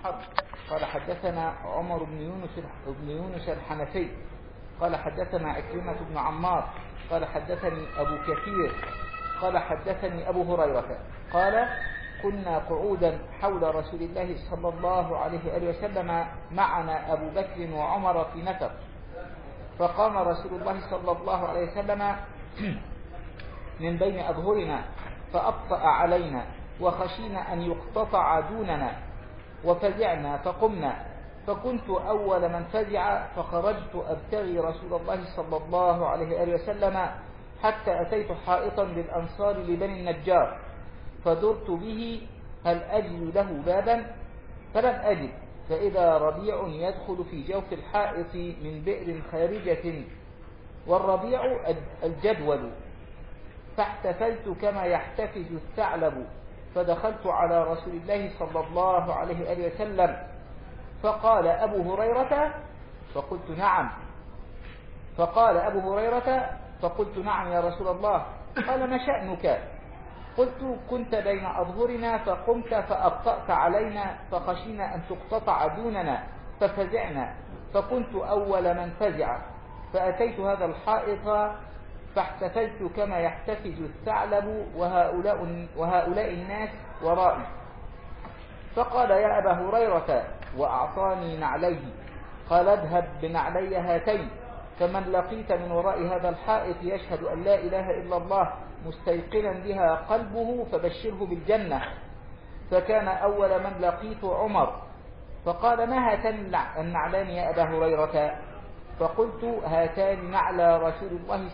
حرب قال حدثنا عمر بن يونس الحنفي قال حدثنا عكرمة بن عمار قال حدثني أبو كثير قال حدثني أبو هريرة قال كنا قعودا حول رسول الله صلى الله عليه وآله وسلم معنا أبو بكر وعمر في نفر، فقام رسول الله صلى الله عليه وسلم من بين أظهرنا فأبطأ علينا وخشينا أن يقتطع دوننا وفزعنا فقمنا، فكنت أول من فزع فخرجت أبتغي رسول الله صلى الله عليه وآله وسلم حتى أتيت حائطا للأنصار لبني النجار فدرت به هل أجد له بابا فلم أجد، فإذا ربيع يدخل في جوف الحائط من بئر خارجة والربيع الجدول، فاحتفلت كما يحتفز الثعلب فدخلت على رسول الله صلى الله عليه وآله وسلم فقال أبو هريرة فقلت نعم، فقال أبو هريرة فقلت نعم يا رسول الله. قال ما شأنك؟ قلت كنت بين أظهرنا فقمت فأبطأت علينا فخشينا أن تقتطع دوننا ففزعنا، فكنت أول من فزع فأتيت هذا الحائط فاحتفلت كما يحتفز الثعلب وهؤلاء الناس ورائي، فقال يا أبا هريرة وأعطاني نعليه، قال اذهب بنعلي هاتين، فمن لقيت من وراء هذا الحائط يشهد أن لا إله إلا الله مستيقنا بها قلبه فبشره بالجنة. فكان أول من لقيت عمر، فقال ما هاتان النعلان يا أبا هريرة؟ فقلت هاتان نعلى رسول الله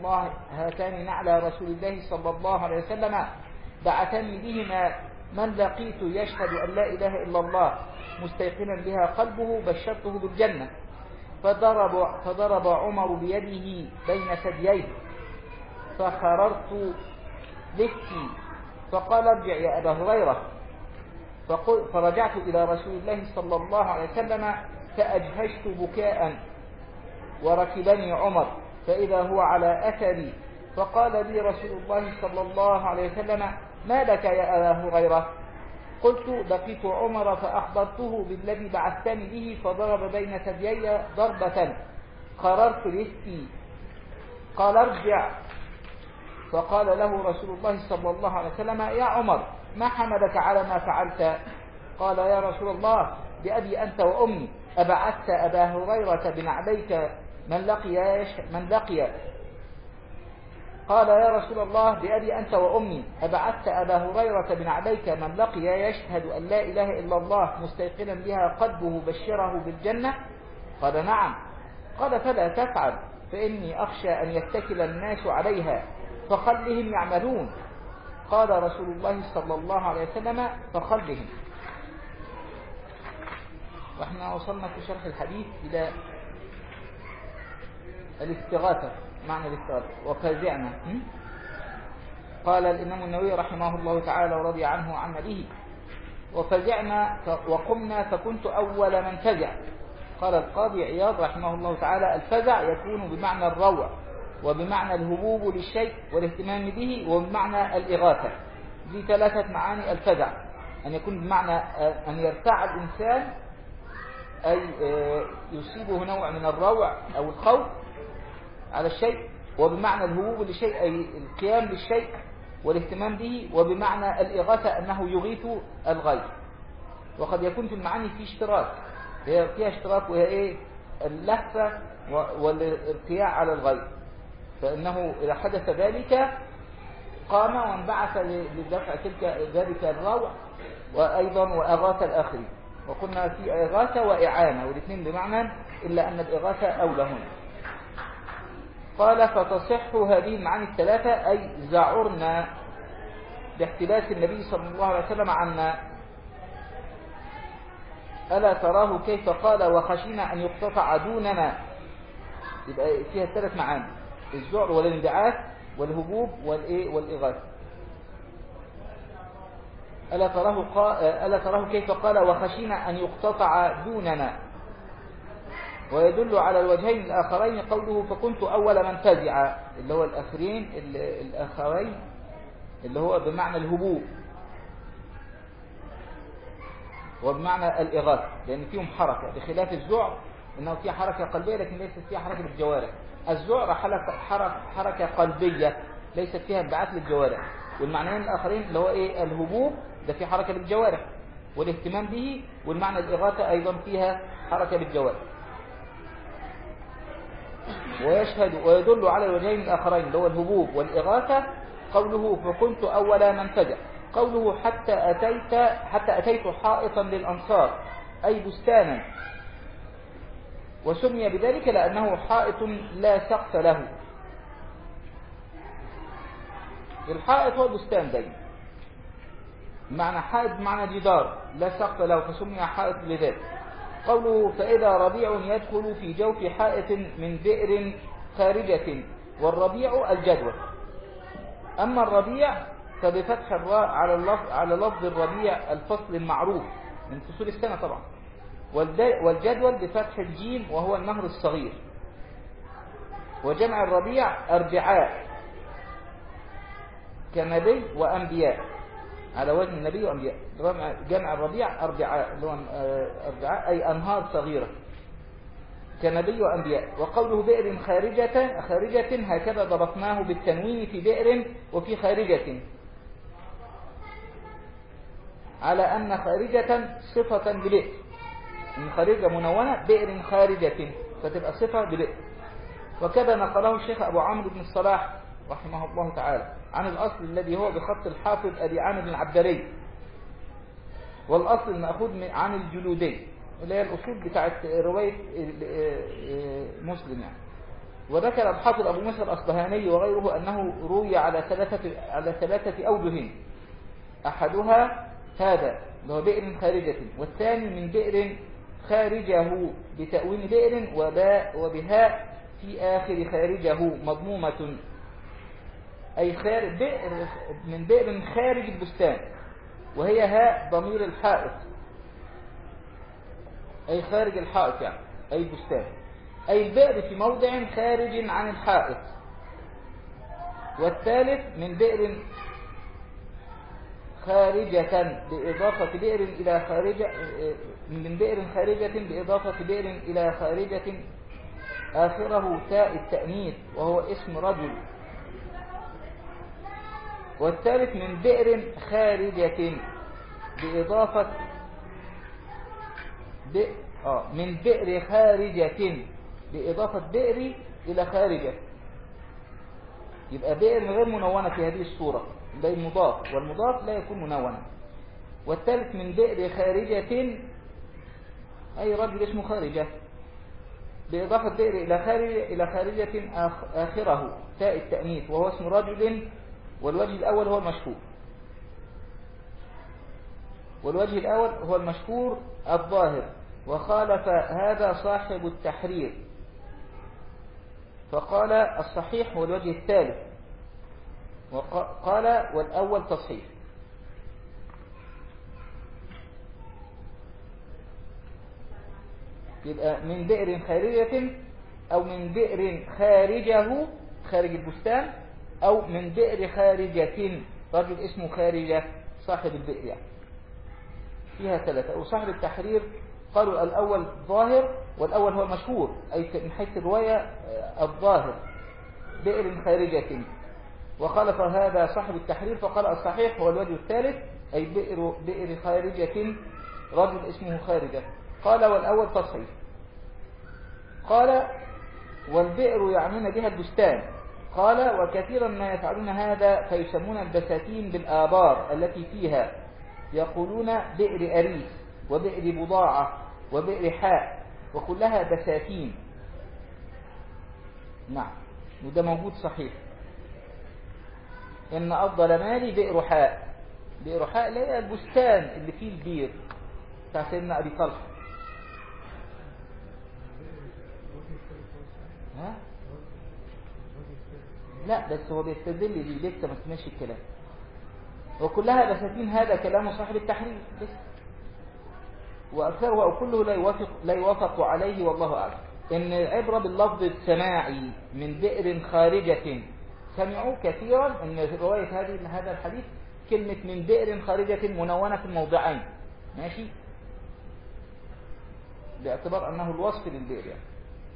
صلى الله عليه وسلم بعثني بهما من لقيت يشهد أن لا إله إلا الله مستيقنا بها قلبه بشرته بالجنة. فضرب عمر بيده بين ثدييه فخررت لفتي فقال ارجع يا أبا هريرة، فرجعت إلى رسول الله صلى الله عليه وسلم فأجهشت بكاء وركبني عمر فإذا هو على أثري، فقال لي رسول الله صلى الله عليه وسلم ما لك يا أبا هريرة؟ قلت لقيت عمر فأخبرته بالذي بعثتني به فضرب بين ثديي ضربة قررت لفتي، قال ارجع، فقال له رسول الله صلى الله عليه وسلم يا عمر ما حملك على ما فعلت؟ قال يا رسول الله بأبي أنت وأمي أبعثت أبا هريرة بنعليك من لقي قال يا رسول الله بأبي أنت وأمي أبعثت أبا هريرة بنعليك من لقي يشهد أن لا إله إلا الله مستيقنا بها قلبه بشره بالجنة؟ قال نعم. قال فلا تفعل فإني أخشى أن يتكل الناس عليها فخلهم يعملون. قال رسول الله صلى الله عليه وسلم فخلهم. وإحنا وصلنا في شرح الحديث إلى الاستغاثة، معنى الاستغاثة وفزعنا. قال الإمام النووي رحمه الله تعالى ورضي عنه عن به وفزعنا وقمنا فكنت أول من فزع. قال القاضي عياض رحمه الله تعالى الفزع يكون بمعنى الروع وبمعنى الهبوب للشيء والاهتمام به وبمعنى الإغاثة. دي ثلاثة معاني الفزع، أن يكون بمعنى أن يرتع الإنسان أي يصيبه نوع من الروع أو الخوف على الشيء، وبمعنى الهبوب للشيء أي القيام بالشيء والاهتمام به، وبمعنى الإغاثة أنه يغيث الغيث. وقد يكون في المعاني في اشتراك، هي فيها اشتراك وهي إيه؟ اللهفة والارتياع على الغيث، فإنه إذا حدث ذلك قام وانبعث لدفع ذلك الروع وأيضا وأغاث الآخرين. وقلنا في إغاثة وإعانة والاثنين بمعنى، إلا أن الإغاثة أولى هنا. قال فتصح هذه المعاني الثلاثة أي زعرنا باحتباس النبي صلى الله عليه وسلم عنا. ألا تراه كيف قال وخشينا أن يقتطع دوننا؟ يبقى فيها ثلاث معاني: الزعر والانبعاث والهبوب والإغاثة. ألا تراه كيف قال وخشينا أن يقتطع دوننا؟ ويدل على الوجهين الآخرين قوله فكنت أول من فزع، اللي هو الآخرين الآخرين اللي هو بمعنى الهبوب. وبمعنى الإغاثة، لأن فيهم حركة بخلاف الذعر إنه فيها حركة قلبية لكن ليست فيها حركة بالجوارح. الذعر حركة قلبية ليست فيها انبعاث للجوارح. والمعنيين الآخرين اللي هو إيه؟ الهبوب ده فيه حركة بالجوارح والاهتمام به، والمعنى الإغاثة أيضا فيها حركة بالجوارح. ويشهد ويدل على الوجهين الآخرين اللي هو الهبوب والإغاثة قوله فكنت أول من فجأ. قوله حتى أتيت حائطا للأنصار أي بستانا، وسمي بذلك لأنه حائط لا سقف له. الحائط هو البستان دايما، معنى حائط معنى جدار لا سقف له فسمي حائط لذلك. قوله فإذا ربيع يدخل في جوف حائط من بئر خارجة، والربيع الجدوى. أما الربيع فبفتح الراء على لفظ الربيع الفصل المعروف من فصول السنة طبعا، والجدول بفتح الجيم وهو النهر الصغير. وجمع الربيع أربعاء كنبي وأنبياء، على وزن نبي وأنبياء. جمع الربيع أربعاء أي أنهار صغيرة كنبي وأنبياء. وقوله بئر خارجة هكذا ضبطناه بالتنوين في بئر وفي خارجة، على أن خارجة صفة ببئر، من خارجة منونة بئر خارجة فتبقى صفة ببئر. وكذا نقله الشيخ أبو عمرو بن الصلاح رحمه الله تعالى عن الأصل الذي هو بخط الحافظ أبي عامر العبدري، والأصل المأخوذ عن الجلودي اللي هي الأصول بتاعت رواية مسلم يعني. وذكر الحافظ أبو موسى الأصبهاني وغيره أنه روي على ثلاثة أوجه، أحدها هذا اللي هو بئر خارجة، والثاني من بئر خارجه بتأويل بئر وبهاء في آخر خارجه مضمومة، أي بئر من بئر خارج البستان، وهي هاء ضمير الحائط أي خارج الحائط يعني أي البستان، أي البئر في موضع خارج عن الحائط. والثالث من بئر خارجة بإضافة بئر إلى خارجة، من بئر خارجة بإضافة بئر إلى خارجة آخره تاء التأنيث وهو اسم رجل. والثالث من بئر خارجة بإضافة من بئر خارجة بإضافة بئر إلى خارجة، يبقى بئر غير منونة في هذه الصورة، ده المضاف، والمضاف لا يكون منونا. والثالث من بئر خارجة أي رجل اسمه خارجة بإضافة بئر إلى خارجة آخره تاء التأنيث وهو اسم رجل. والوجه الأول هو المشهور الظاهر. وخالف هذا صاحب التحرير فقال الصحيح هو الوجه الثالث، وقال والأول تصحيح. يبقى من بئر خارجة أو من بئر خارجه خارج البستان، أو من بئر خارجة رجل اسمه خارجة صاحب البئر يعني. فيها ثلاثة. وصاحب التحرير قالوا الأول ظاهر والأول هو المشهور، أي من حيث الرواية الظاهر بئر خارجة. وخالف هذا صاحب التحرير فقال الصحيح هو الوجه الثالث أي بئر خارجة رجل اسمه خارجة. قال والأول تصحيح. قال والبئر يعنون بها البستان. قال وكثيرا ما يفعلون هذا فيسمون البساتين بالآبار التي فيها، يقولون بئر أريس وبئر بضاعة وبئر حاء وكلها بساتين. نعم، وده موجود صحيح. إن أفضل مالي بئر حاء. بئر حاء اللي هي البستان اللي فيه البير بتاع سيدنا أبي طلحة. ها؟ لا بس هو بيستدل لي لسه ما سمعش الكلام. وكلها بساتين هذا كلام صاحب التحرير بس، وأكثره أو كله لا يوافق عليه والله أعلم. إن العبرة باللفظ السماعي من بئر خارجة، سمعوا كثيرا أن في رواية هذا الحديث كلمة من بئر خارجة منونة في الموضعين، ماشي، باعتبار أنه الوصف للبئر يعني.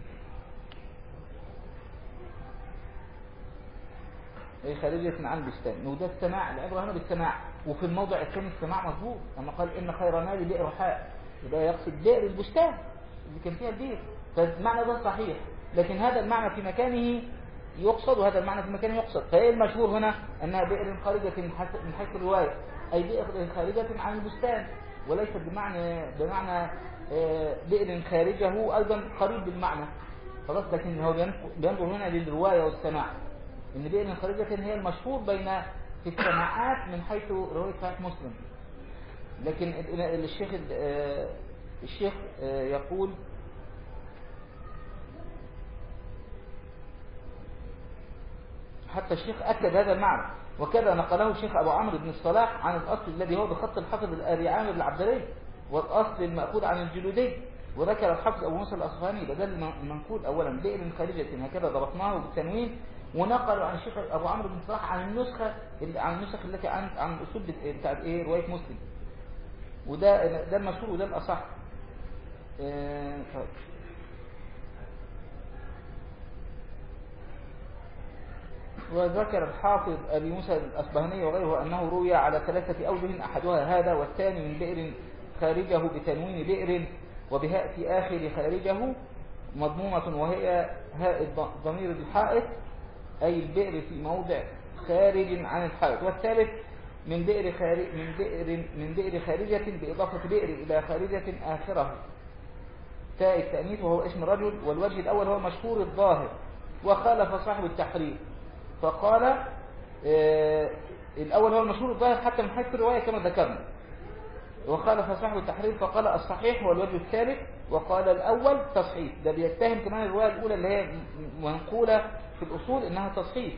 أي خارجة عن البستان، وده السماع، العبرة هنا بالسماع. وفي الموضع الثاني السماع مظبوط لما قال إن خير مال بئر حاء، يبقى يقصد بئر البستان اللي كان فيها البئر، فالمعنى ده صحيح. لكن هذا المعنى في مكانه يقصد وهذا المعنى في مكانه يقصد. فإيه المشهور هنا؟ أنها بئر خارجة من حيث الرواية، أي بئر خارجة عن البستان، وليس بمعنى بئر خارجه، أيضا قريب بالمعنى خلاص. لكن هو بينظر هنا للرواية والسماع، إن بئر خارجة هي المشهور بين في السماعات من حيث رواية صحيح مسلم. لكن الشيخ يقول حتى الشيخ أكد هذا المعنى، وكذا نقله الشيخ أبو عمرو بن الصلاح عن الأصل الذي هو بخط الحافظ الآبي عامر العبدلي، والأصل المأخوذ عن الجلودي. وذكر الحافظ أبو موسى الأصفهاني بدل المنقول أولا بئر خارجة هكذا ضبطناه بالتنوين، ونقلوا عن الشيخ أبو عمرو بن الصلاح عن النسخ التي عن الأصول بتاعت رواية مسلم. وده المشهور وده الأصح. وذكر الحافظ أبي موسى الأصبهاني وغيره أنه روي على 3 أوجه، أحدها هذا، والثاني من بئر خارجه بتنوين بئر وبهاء في آخر خارجه مضمومة، وهي هاء ضمير الحائط، أي البئر في موضع خارج عن الحائط. والثالث من بئر خارجة بإضافة بئر إلى خارجة آخره تاء التأنيث وهو اسم رجل. والوجه الأول هو مشهور الظاهر، وخالف صاحب التحرير فقال الأول هو المشهور الظاهر حتى من حيث الرواية كما ذكرنا، وخالف صاحب التحرير فقال الصحيح هو الوجه الثالث، وقال الأول تصحيح. ده بيتهم كمان الرواية الأولى اللي هي منقولة في الأصول إنها تصحيح.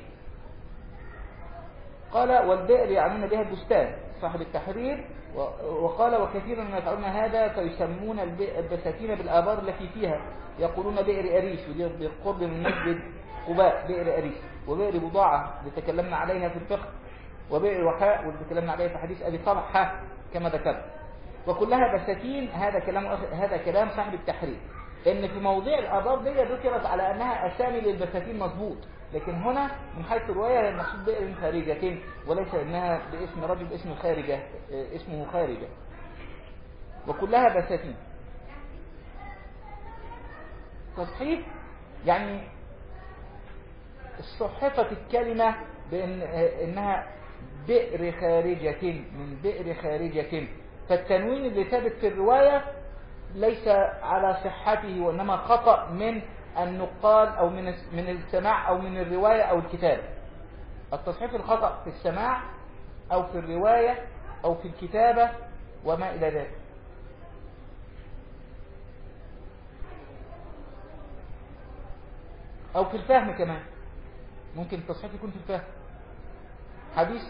قال والبئر يعنون بها البستان صاحب التحرير، وقال وكثيرا من يفعلون هذا فيسمون البساتين بالآبار التي فيها، يقولون بئر أريش بالقرب من مسجد قباء بئر أريش، وبئر بضاعة اللي تكلمنا عليها في الفقه، وبئر وحاء واللي تكلمنا عليها في حديث أبي طلحة كما ذكرت، وكلها بساتين. هذا كلام صاحب التحرير، ان في موضع الآبار دي ذكرت على انها اسامي للبساتين مظبوط، لكن هنا من حيث الرواية المقصود بئر خارجتين، وليس انها باسم رجل اسم خارجة اسمه خارجة، وكلها بساتين. تصحيح يعني صحفت الكلمة بأن إنها بئر خارجة من بئر خارجة، فالتنوين اللي ثابت في الرواية ليس على صحته، وإنما خطأ من النقال أو من السماع أو من الرواية أو الكتاب. التصحيف الخطأ في السماع أو في الرواية أو في الكتابة وما إلى ذلك. أو في الفهم كمان، ممكن التصحيف يكون في الفهم. حديث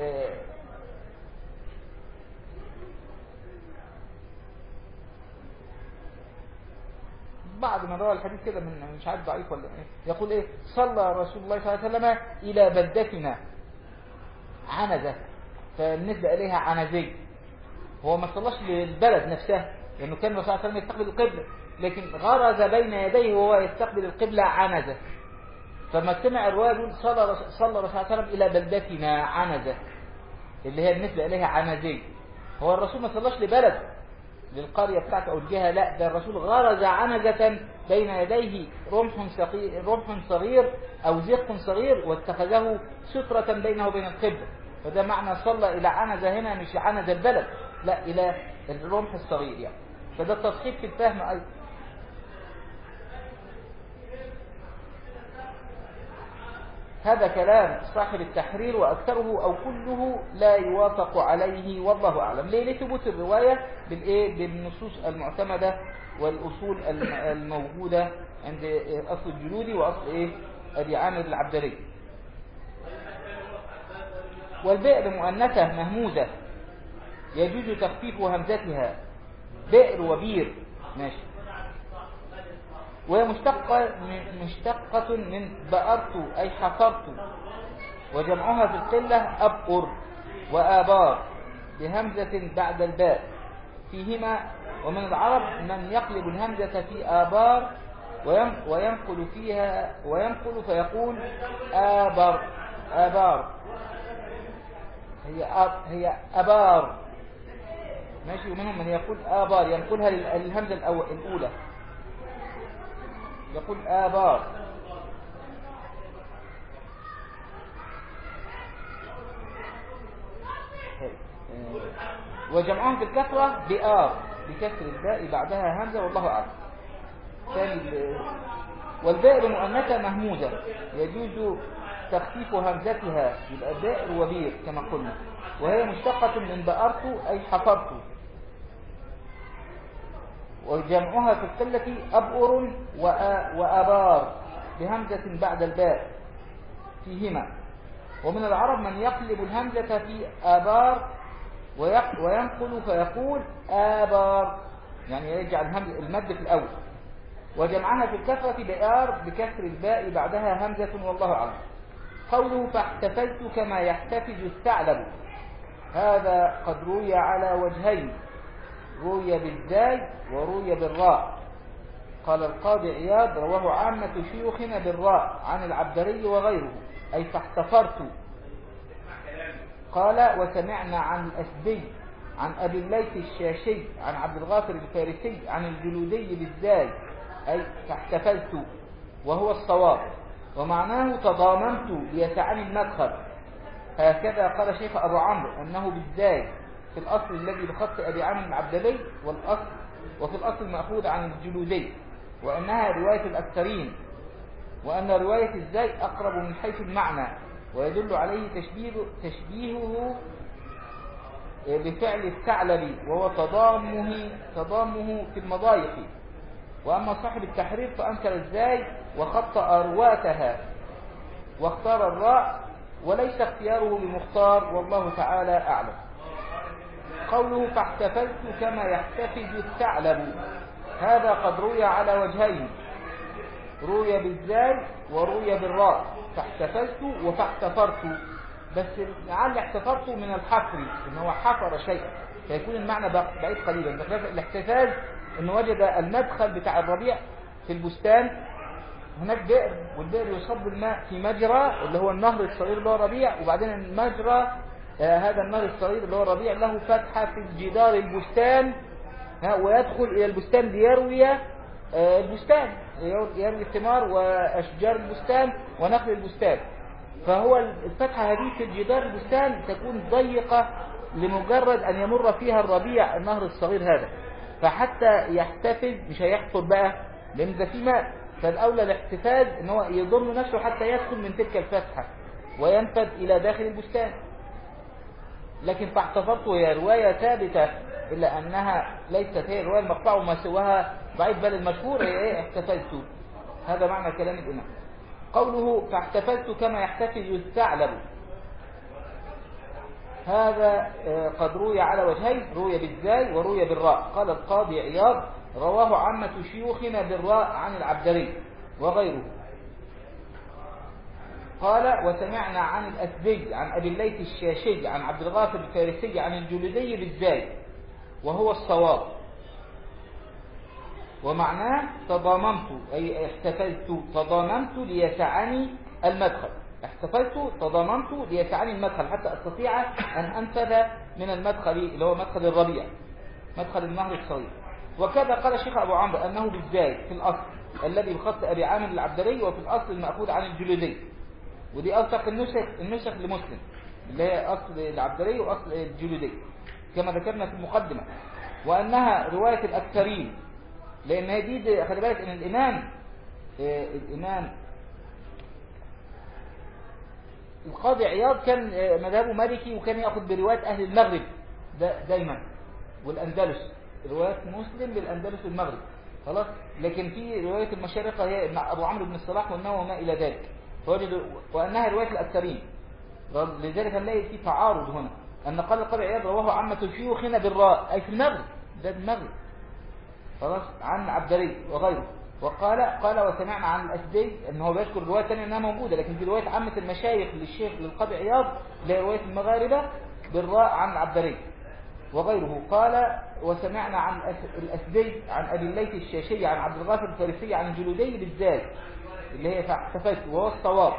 بعض من روى الحديث كده من مش عارف ضعيف ولا ايه، يقول ايه صلى رسول الله صلى الله عليه وسلم الى بلدتنا عنزة، فالنسبة اليها عنزي، هو ما صلاش للبلد نفسها لانه كان الرسول صلى الله عليه وسلم يستقبل القبلة، لكن غرز بين يديه وهو يستقبل القبلة عنزة، فما سمع الرواية يقول صلى الرسول صلى الله عليه وسلم الى بلدتنا عنزة اللي هي النسبة اليها عنزي. هو الرسول ما صلاش لبلد للقرية بتاعته أو الجهة، لا، ده الرسول غرز عنزة بين يديه رمح صغير أو زق صغير واتخذه سترة بينه وبين القبلة، فده معنى صلى إلى عنزة هنا، مش عنزة البلد، لا، إلى الرمح الصغير يعني. فده التصحيح في الفهم أيضا. هذا كلام صاحب التحرير وأكثره أو كله لا يوافق عليه والله أعلم. ليه؟ لثبوت الرواية بالنصوص المعتمدة والأصول الموجودة عند أصل الجلودي وأصل أبي عامر العبدلي. والبئر مؤنثة مهموزة يجوز تخفيف همزتها، بئر وبير ماشي، وهي مشتقة من بأرت أي حفرت، وجمعها في القلة أبقر وآبار بهمزة بعد الباء، فيهما ومن العرب من يقلب الهمزة في آبار وينقل فيها وينقل فيقول آبر آبار، هي أبار ماشي. ومنهم من يقول آبار ينقلها للهمزة الأولى يقول آبار. وجمعهم في الكسرة بآر بكسر الباء بعدها همزة والله أعلم. والبائر مؤنثة مهموزة يجوز تخفيف همزتها يبقى بائر وبير كما قلنا، وهي مشتقة من بأرت أي حفرت. وجمعها في القلة أبؤر وأبار بهمزة بعد الباء فيهما. ومن العرب من يقلب الهمزة في آبار وينقل فيقول آبار، يعني يجعل المد في الأول. وجمعها في الكسرة بآر بكسر الباء بعدها همزة والله أعلم. قوله فاحتفلت كما يحتفز الثعلب، هذا قد روي على وجهين، روي بالزاي وروي بالراء. قال القاضي عياض رواه عامة شيوخنا بالراء عن العبدري وغيره، أي فاحتفرت. قال وسمعنا عن الأسدي عن أبي الليث الشاشي عن عبد الغافر الفارسي عن الجلودي بالزاي، أي فاحتفلت، وهو الصواب. ومعناه تضامنت ليسعني المدخل، هكذا قال شيخ أبو عمرو أنه بالزاي في الأصل الذي بخط أبي عامر العبدلي وفي الأصل مأخوذ عن الجلودي، وأنها رواية الأكثرين، وأن رواية الزاي أقرب من حيث المعنى، ويدل عليه تشبيهه بفعل الثعلب وهو تضامه في المضايق. وأما صاحب التحرير فأنكر الزاي وخط أرواتها واختار الراء، وليس اختياره بمختار والله تعالى أعلم. قوله فاحتفلت كما يحتفز الثعلب، هذا قد روي على وجهين، روي بالزاي وروي بالراء، فاحتفلت وفاحتفرت. بس لعل احتفرت من الحفر ان هو حفر شيئا فيكون المعنى بعيد قليلا. بخلاف الاحتفاز انه وجد المدخل بتاع الربيع في البستان، هناك بئر، والبئر يصب الماء في مجرى اللي هو النهر الصغير اللي هو ربيع، وبعدين المجرى هذا النهر الصغير اللي هو ربيع له فتحة في جدار البستان، ويدخل الى البستان ليروي البستان، يروي الثمار واشجار البستان ونخل البستان. فهو الفتحة هذه في جدار البستان تكون ضيقة لمجرد أن يمر فيها الربيع النهر الصغير هذا، فحتى يحتفز مش هيحفر بقى لأن ده في ماء، فالأولى الاحتفاز ان هو يضم نفسه حتى يدخل من تلك الفتحة وينفذ إلى داخل البستان. لكن فاحتفظت هي رواية ثابتة إلا أنها ليست هي الرواية المقطوعة وما سواها ضعيف، بل المشهور هي ايه احتفلت. هذا معنى كلام الإمام. قوله فاحتفلت كما يحتفل الثعلب، هذا قد روي على وجهين، روي بالزاي وروي بالراء. قال القاضي عياض رواه عامة شيوخنا بالراء عن العبدري وغيره. قال وسمعنا عن الأسدي عن أبي الليث الشاشي عن عبد الغافر الفارسي عن الجلودي بالزاي وهو الصواب. ومعناه تضامنت أي احتفلت تضامنت ليسعني المدخل، احتفلت تضامنت ليسعني المدخل حتى أستطيع أن أنفذ من المدخل اللي هو مدخل الربيع مدخل النهر الصغير. وكذا قال الشيخ أبو عمرو أنه بالزاي في الأصل الذي بخط أبي عامر العبدري، وفي الأصل المأخوذ عن الجلودي، ودي أوثق النسخ لمسلم اللي هي أصل العبدري وأصل الجلودي كما ذكرنا في المقدمة. وأنها رواية الأكثرين، لأن هي دي خلي بالك إن الإمام القاضي عياض كان مذهبه مالكي، وكان يأخذ برواية أهل المغرب دايما والأندلس، رواية مسلم للأندلس والمغرب خلاص. لكن في رواية المشارقة هي مع أبو عمرو بن الصلاح والنووي وما إلى ذلك، فوجدوا وأنها رواية الأكثرين. لذلك نلاقي في تعارض هنا، أن قال القاضي عياض رواه عامة شيوخنا بالراء أي في المغرب، ده المغرب خلاص عن عبدري وغيره. قال وسمعنا عن الأسدي أنه هو بيذكر رواية ثانية أنها موجودة، لكن دي رواية عامة المشايخ للشيخ للقاضي عياض اللي هي رواية المغاربة بالراء عن العبدري. وغيره. قال وسمعنا عن الأسدي عن أبي الليث الشاشي عن عبد الغافر الفارسي عن الجلودي بالزاي اللي هي فاحتفلت وهو الصواب،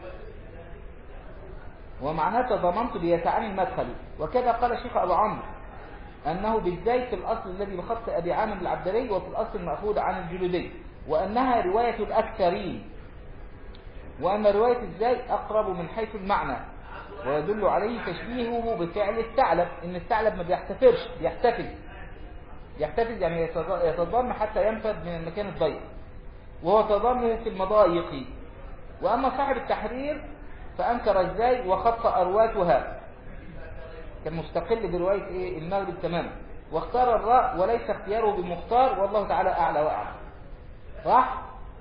ومعناه تضمنت ليتعني المدخل. وكذا قال الشيخ أبو عمرو أنه بالزاي في الأصل الذي بخط أبي عامر العبدري، وفي الأصل المأخوذ عن الجلودي، وأنها رواية الأكثرين، وأن رواية الزاي أقرب من حيث المعنى، ويدل عليه تشبيهه بفعل الثعلب، إن الثعلب ما بيحتفرش، يحتفز يعني يتضم حتى ينفذ من المكان الضيق، وهو تضمه في المضايق. وأما صاحب التحرير فأنكر الزاي وخط أرواتها، كان مستقل برواية إيه المغرب تماما، واختار الراء وليس اختياره بمختار، والله تعالى أعلى وأعلم. صح؟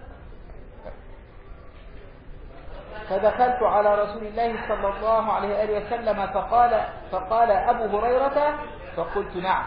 فدخلت على رسول الله صلى الله عليه وآله وسلم فقال أبو هريرة، فقلت نعم.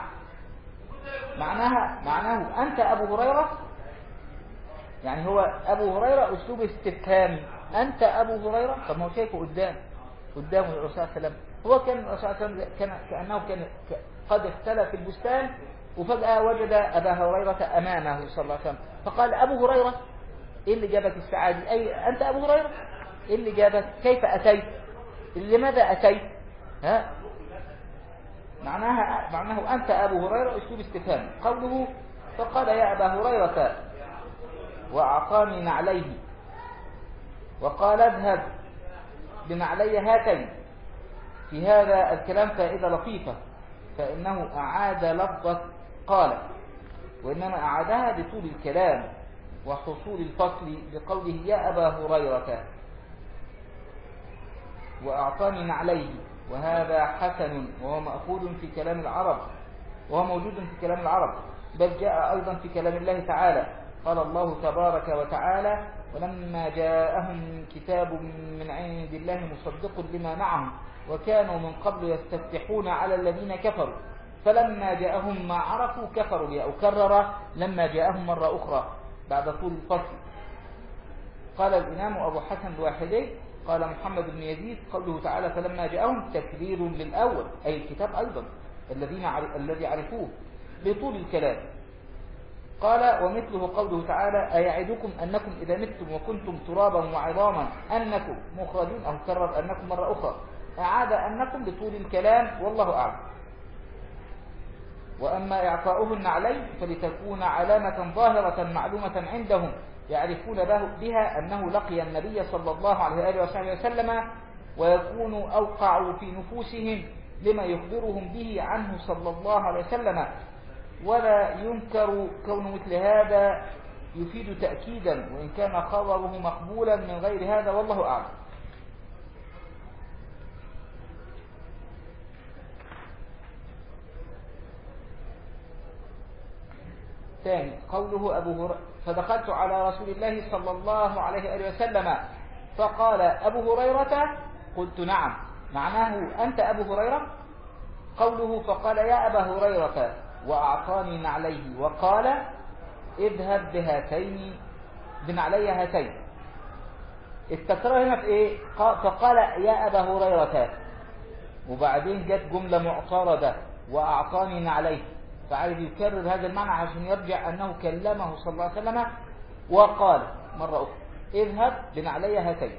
معناه أنت أبو هريرة، يعني هو أبو هريرة أسلوب استفهامي، أنت أبو هريرة. طب ما هو شايفه قدامه الرسول صلى الله عليه وسلم، هو كان الرسول صلى الله عليه وسلم كأنه كان قد اختلى في البستان، وفجأة وجد أبا هريرة أمامه صلى الله عليه وسلم، فقال أبو هريرة إيه اللي جابك الساعة دي؟ أي أنت أبو هريرة؟ إيه اللي جابك؟ كيف أتيت؟ لماذا أتيت؟ ها؟ معناه أنت أبو هريرة أسلوب استفهام. قوله فقال يا أبا هريرة وأعطاني نعليه، وقال اذهب بنعلي هاتين. في هذا الكلام فائدة لطيفة، فإنه أعاد لفظة قال، وإنما أعادها لطول الكلام وحصول الفصل بقوله يا أبا هريرة وأعطاني نعليه، وهذا حسن وهو مأخوذ في كلام العرب، وهو موجود في كلام العرب، بل جاء أيضا في كلام الله تعالى. قال الله تبارك وتعالى ولما جاءهم كتاب من عند الله مصدق لما معهم وكانوا من قبل يستفتحون على الذين كفروا فلما جاءهم ما عرفوا كفروا به، أو كرر لما جاءهم مرة أخرى بعد طول الفصل. قال الإمام أبو حسن الواحدي قال محمد بن يزيد قوله تعالى فلما جاءهم تكرير للأول، أي الكتاب أيضا الذي عرفوه لطول الكلام. قال ومثله قوله تعالى أيعدكم أنكم إذا متم وكنتم ترابا وعظاما أنكم مخرجون، أو كرر أنكم مرة أخرى، أعاد أنكم لطول الكلام والله أعلم. وأما إعطاؤهن عليه فلتكون علامة ظاهرة معلومة عندهم يعرفون بها أنه لقي النبي صلى الله عليه وسلم، ويكون أوقع في نفوسهم لما يخبرهم به عنه صلى الله عليه وسلم، ولا ينكر كون مثل هذا يفيد تأكيدا وإن كان خبره مقبولا من غير هذا والله أعلم. ثاني قوله أبو هريرة فدخلت على رسول الله صلى الله عليه وسلم فقال أبو هريرة قلت نعم، معناه أنت أبو هريرة. قوله فقال يا أبا هريرة وأعطاني نعليه وقال اذهب بهاتين بنعلي هاتين، التكرار هنا في ايه؟ فقال يا أبا هريرة وبعدين جت جملة معترضة وأعطاني نعليه، فعايز يكرر هذا المعنى عشان يرجع أنه كلمه صلى الله عليه وسلم وقال مرة أخرى اذهب بنعلي هاتين،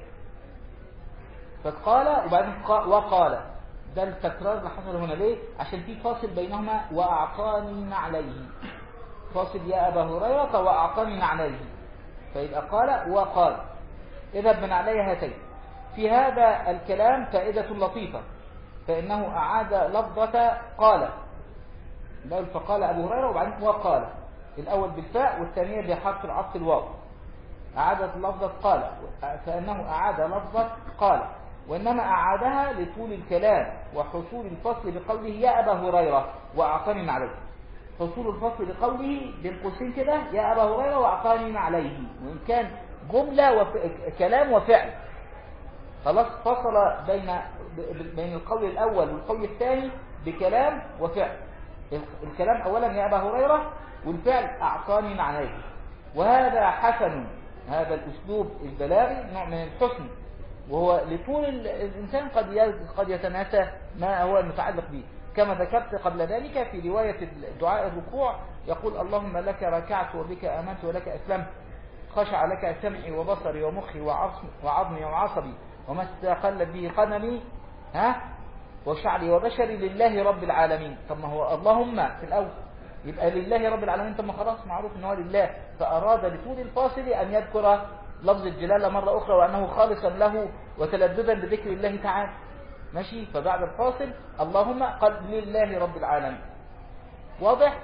فقال وبعدين وقال. ده التكرار اللي حصل هنا ليه؟ عشان في فاصل بينهما وأعطاني نعليه، فاصل يا أبا هريرة وأعطاني نعليه، فيبقى قال وقال اذهب بنعلي هاتين. في هذا الكلام فائدة لطيفة، فإنه أعاد لفظة قال، فقال أبو هريرة وبعدين وقال، الأول بالفاء والثانية بحرف العطف الواو، أعادت لفظة قال، فإنه أعاد لفظة قال، وإنما أعادها لطول الكلام وحصول الفصل بقوله يا أبا هريرة وأعطاني عليه. حصول الفصل بقوله بين قوسين كده يا أبا هريرة وأعطاني عليه، وإن كان جملة كلام وفعل، خلاص فصل بين القول الأول والقول الثاني بكلام وفعل. الكلام أولا يا أبا هريرة، والفعل أعطاني عليه. وهذا حسن، هذا الأسلوب البلاغي نوع من الحسن، وهو لطول الإنسان قد يتناسى ما هو المتعلق به، كما ذكرت قبل ذلك في رواية دعاء الركوع يقول اللهم لك ركعت وبك آمنت ولك أسلمت خشع لك سمعي وبصري ومخي وعظمي وعصبي وما استقلت به قدمي وشعري وبشري لله رب العالمين. طب ما هو اللهم في الأول يبقى لله رب العالمين، طب ما خلاص معروف ان هو لله، فأراد لطول الفاصل أن يذكر لفظ الجلالة مرة أخرى وأنه خالصا له وتلذذا بذكر الله تعالى. ماشي. فبعد الفاصل اللهم قال لله رب العالمين. واضح؟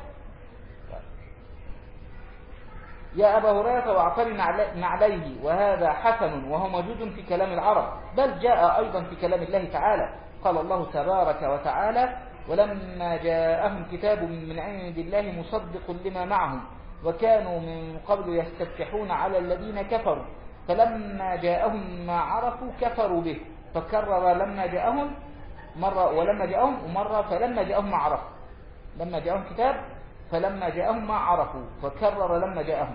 يا أبا هريرة واعتري نعليه، وهذا حسن وهو موجود في كلام العرب، بل جاء أيضا في كلام الله تعالى. قال الله تبارك وتعالى ولما جاءهم كتاب من عند الله مصدق لما معهم وكانوا من قبل يستفتحون على الذين كفروا فلما جاءهم ما عرفوا كفروا به، فكرر لما جاءهم مرة ولما جاءهم ومرة فلما جاءهم ما عرفوا، لما جاءهم كتاب فلما جاءهم ما عرفوا فكرر لما جاءهم.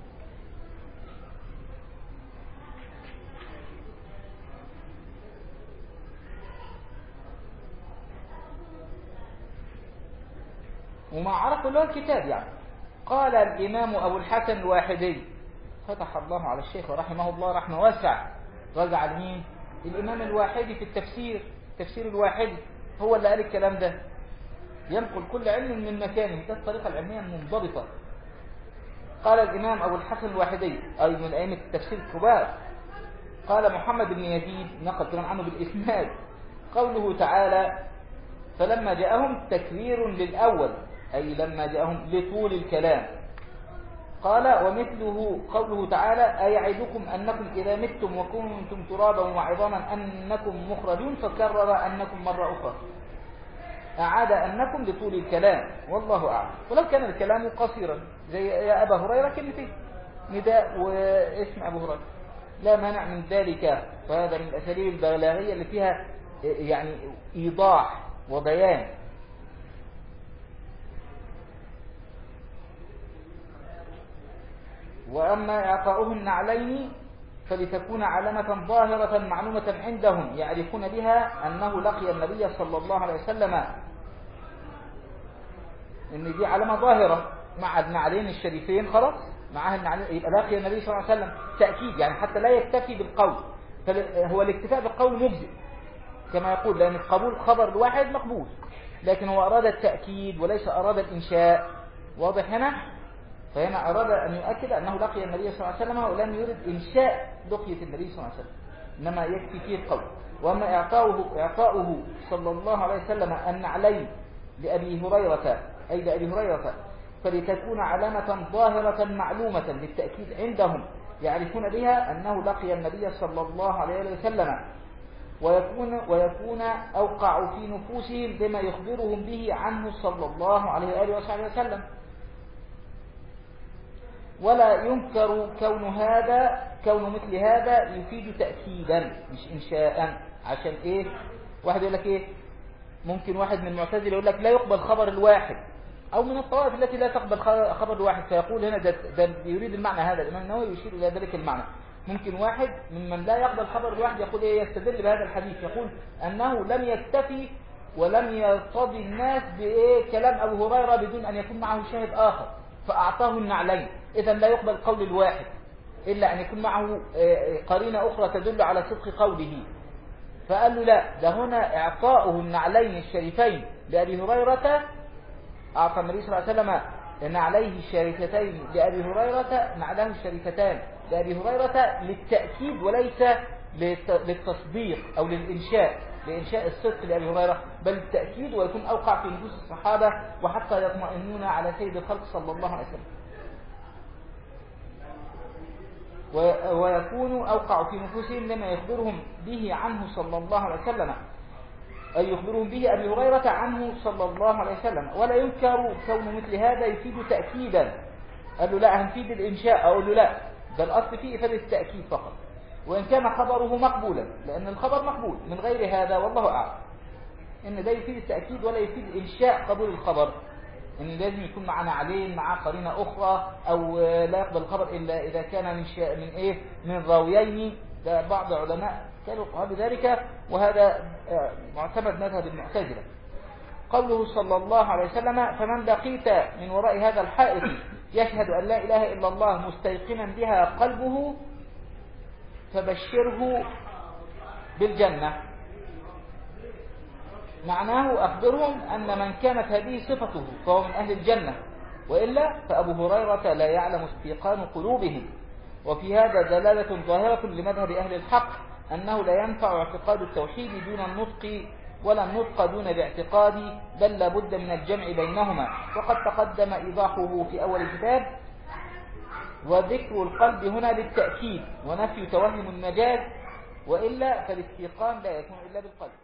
وما عرفوا اللي هو الكتاب يعني. قال الإمام أبو الحسن الواحدي فتح الله على الشيخ ورحمه الله رحمه واسع، رجع لمين؟ الإمام الواحدي في التفسير، تفسير الواحدي هو اللي قال الكلام ده، ينقل كل علم من مكانه، ده الطريقة العلمية المنضبطة. قال الإمام أبو الحسن الواحدي أي من أئمة التفسير الكبار، قال محمد بن يزيد نقل كلام عنه بالإسناد، قوله تعالى فلما جاءهم تكرير للأول أي لما جاءهم لطول الكلام. قال ومثله قوله تعالى أيعدكم أنكم إذا متم وكنتم ترابا وعظاما أنكم مخرجون، فكرر أنكم مرة أخرى، أعاد أنكم لطول الكلام والله أعلم. ولو كان الكلام قصيرا زي يا أبا هريرة كلمتين نداء واسم أبو هريرة لا مانع من ذلك، فهذا من الأساليب البلاغية اللي فيها يعني إيضاح وبيان. وأما إعطاؤه النعلين فلتكون علامة ظاهرة معلومة عندهم يعرفون بها أنه لقي النبي صلى الله عليه وسلم، إن دي علامة ظاهرة مع النعلين الشريفين، خلاص معها النعلين يبقى لقي النبي صلى الله عليه وسلم، تأكيد يعني حتى لا يكتفي بالقول، هو الاكتفاء بالقول مجزئ كما يقول، لأن قبول خبر الواحد مقبول، لكن هو أراد التأكيد وليس أراد الإنشاء. واضح هنا؟ فهنا أراد أن يؤكد أنه لقي النبي صلى الله عليه وسلم ولم يرد إنشاء لقية النبي صلى الله عليه وسلم، إنما يكفي فيه القول. وأما إعطاؤه صلى الله عليه وسلم النعلين لأبي هريرة أي لأبي هريرة فلتكون علامة ظاهرة معلومة للتأكيد عندهم يعرفون بها أنه لقي النبي صلى الله عليه وسلم، ويكون أوقع في نفوسهم بما يخبرهم به عنه صلى الله عليه وآله وصحبه وسلم. ولا ينكر كون مثل هذا يفيد تأكيدا مش إنشاء. عشان إيه؟ واحد يقول لك إيه؟ ممكن واحد من المعتزلة يقول لك لا يقبل خبر الواحد، أو من الطوائف التي لا تقبل خبر الواحد، فيقول هنا ده يريد المعنى هذا. الإمام النووي يشير إلى ذلك المعنى. ممكن واحد ممن لا يقبل خبر الواحد يقول إيه؟ يستدل بهذا الحديث، يقول أنه لم يكتفي ولم يرتضي الناس بإيه كلام أبو هريرة بدون أن يكون معه شاهد آخر فأعطاه النعلين. إذا لا يقبل قول الواحد إلا أن يكون معه قرينة أخرى تدل على صدق قوله. فقال له لا، ده هنا إعطاؤه النعلين الشريفين لأبي هريرة، أعطى النبي صلى الله عليه وسلم نعليه الشريفتين لأبي هريرة، نعله الشريفتان لأبي هريرة للتأكيد وليس للتصديق أو لإنشاء الصدق لأبي هريرة، بل التأكيد ويكون أوقع في نفوس الصحابة وحتى يطمئنون على سيد الخلق صلى الله عليه وسلم. ويكون أوقع في نفوسهم لما يخبرهم به عنه صلى الله عليه وسلم، أي يخبرهم به أبي هريرة عنه صلى الله عليه وسلم. ولا ينكر كون مثل هذا يفيد تأكيدا. قال له لا هنفيد الإنشاء، أقول له لا، ده الأصل فيه إفادة التأكيد فقط، وإن كان خبره مقبولا، لأن الخبر مقبول من غير هذا والله أعلم، إن ده يفيد التأكيد ولا يفيد إنشاء قبول الخبر، إن لازم يكون معنا عليه مع قرينة أخرى، أو لا يقبل الخبر إلا إذا كان من راويين. ده بعض علماء كانوا قالوا بذلك، وهذا معتمد مذهب المعتزلة. قوله صلى الله عليه وسلم: فمن لقيت من وراء هذا الحائط يشهد أن لا إله إلا الله مستيقنا بها قلبه فبشره بالجنة. معناه أخبرهم أن من كانت هذه صفته فهو من أهل الجنة، وإلا فأبو هريرة لا يعلم استيقان قلوبهم. وفي هذا دلالة ظاهرة لمذهب أهل الحق أنه لا ينفع اعتقاد التوحيد دون النطق، ولا النطق دون الاعتقاد، بل لا بد من الجمع بينهما. وقد تقدم إيضاحه في أول الكتاب. وذكر القلب هنا للتأكيد ونفي توهم المجاز، وإلا فالاستيقان لا يكون إلا بالقلب.